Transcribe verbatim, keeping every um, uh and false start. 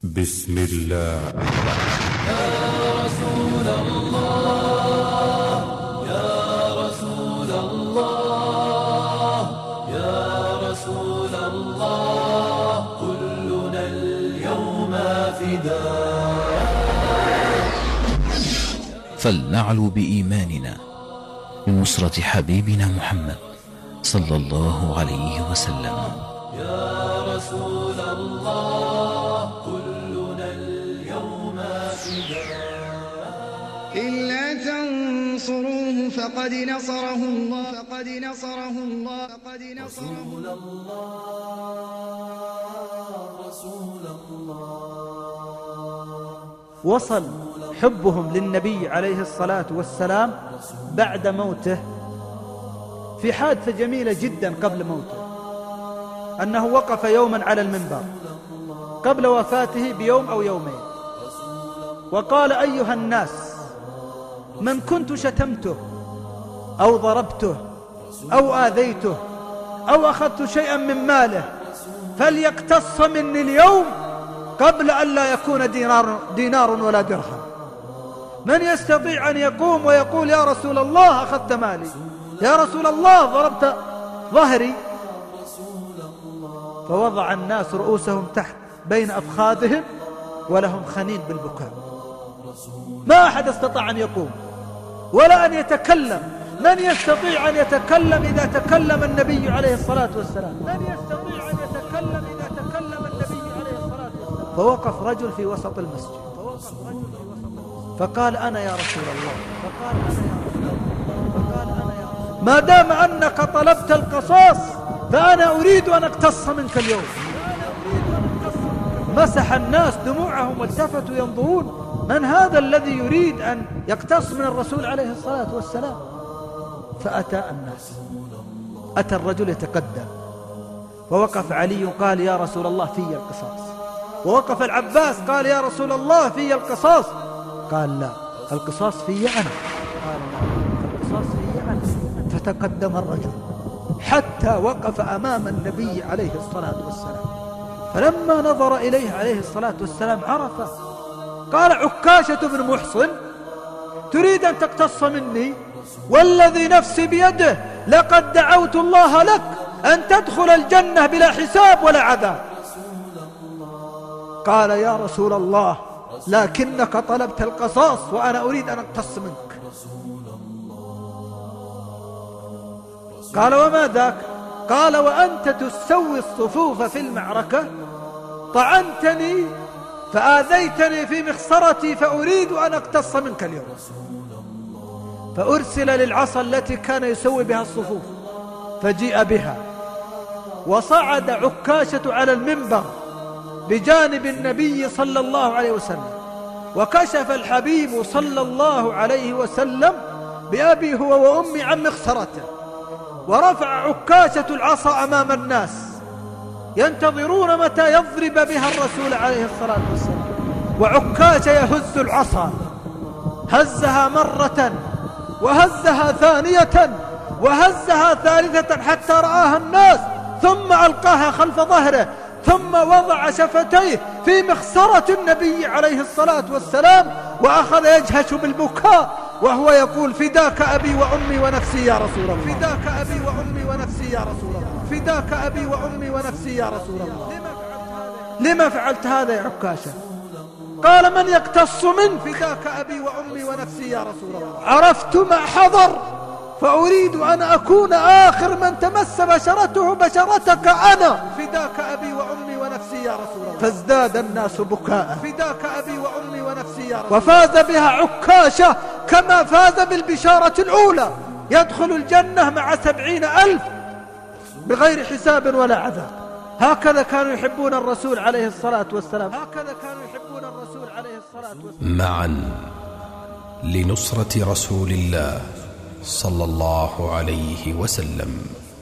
بسم الله. يا رسول الله يا رسول الله يا رسول الله كلنا اليوم فداء. فلنعلو بإيماننا لنصرة حبيبنا محمد صلى الله عليه وسلم. يا رسول الله كلنا اليوم فداء. إلا تنصروه فقد نصره الله فقد نصره الله فقد نصره رسول الله رسول الله. وصل حبهم للنبي عليه الصلاة والسلام بعد موته في حادثة جميلة جدا قبل موته، أنه وقف يوما على المنبر قبل وفاته بيوم أو يومين وقال: أيها الناس، من كنت شتمته أو ضربته أو آذيته أو أخذت شيئا من ماله فليقتص مني اليوم قبل أن لا يكون دينار, دينار ولا درهم. من يستطيع أن يقوم ويقول: يا رسول الله أخذت مالي، يا رسول الله ضربت ظهري؟ فوضع الناس رؤوسهم تحت بين أفخاذهم ولهم خنين بالبكاء. ما أحد استطاع أن يقوم ولا أن يتكلم. من يستطيع أن يتكلم إذا تكلم النبي عليه الصلاة والسلام؟ من يستطيع أن يتكلم إذا تكلم النبي عليه الصلاة والسلام؟ فوقف رجل في وسط المسجد فقال: أنا يا رسول الله. فقال: أنا يا رسول الله. فقال: أنا يا رسول الله. ما دام أنك طلبت القصاص فأنا أريد أن أقتص منك اليوم. مسح الناس دموعهم والتفتوا ينظرون: من هذا الذي يريد أن يقتص من الرسول عليه الصلاة والسلام؟ فأتى الناس، أتى الرجل يتقدم، ووقف علي قال: يا رسول الله في القصاص. ووقف العباس قال: يا رسول الله في القصاص. قال: لا، القصاص في أنا. قال: لا، القصاص في أنا. فتقدم الرجل حتى وقف أمام النبي عليه الصلاة والسلام، فلما نظر إليه عليه الصلاة والسلام عرفه. قال عكاشة بن محصن: تريد أن تقتص مني؟ والذي نفسي بيده لقد دعوت الله لك أن تدخل الجنة بلا حساب ولا عذاب. قال: يا رسول الله، لكنك طلبت القصاص وأنا أريد أن أقتص منك. قال: وما ذاك؟ قال: وأنت تسوي الصفوف في المعركة طعنتني فآذيتني في مخصرتي فأريد أن أقتص منك اليوم. فأرسل للعصا التي كان يسوي بها الصفوف فجيء بها، وصعد عكاشة على المنبر بجانب النبي صلى الله عليه وسلم، وكشف الحبيب صلى الله عليه وسلم بأبي هو وأمي عن مخصرته، ورفع عكاشة العصا أمام الناس ينتظرون متى يضرب بها الرسول عليه الصلاة والسلام. وعكاشة يهز العصا، هزها مرة وهزها ثانية وهزها ثالثة حتى رآها الناس، ثم ألقاها خلف ظهره، ثم وضع شفتيه في مخصرة النبي عليه الصلاة والسلام وأخذ يجهش بالبكاء وهو يقول: فداك أبي وأمي ونفسي يا رسول الله، فداك أبي وأمي ونفسي يا رسول الله، فداك أبي وأمي ونفسي يا رسول الله. لما فعلت هذا يا عكاشة؟ قال: من يقتص من؟ فداك أبي وأمي ونفسي يا رسول الله. عرفت ما حضر فأريد أن أكون آخر من تمس بشرته بشرتك أنا. فداك أبي وأمي ونفسي يا رسول الله. فازداد الناس بكاء: فداك أبي وأمي ونفسي يا رسول الله. وفاز بها عكاشة كما فاز بالبشارة الأولى، يدخل الجنة مع سبعين ألف بغير حساب ولا عذاب. هكذا كانوا يحبون الرسول عليه الصلاة والسلام. هكذا كانوا يحبون الرسول عليه الصلاة والسلام. معا لنصرة رسول الله صلى الله عليه وسلم.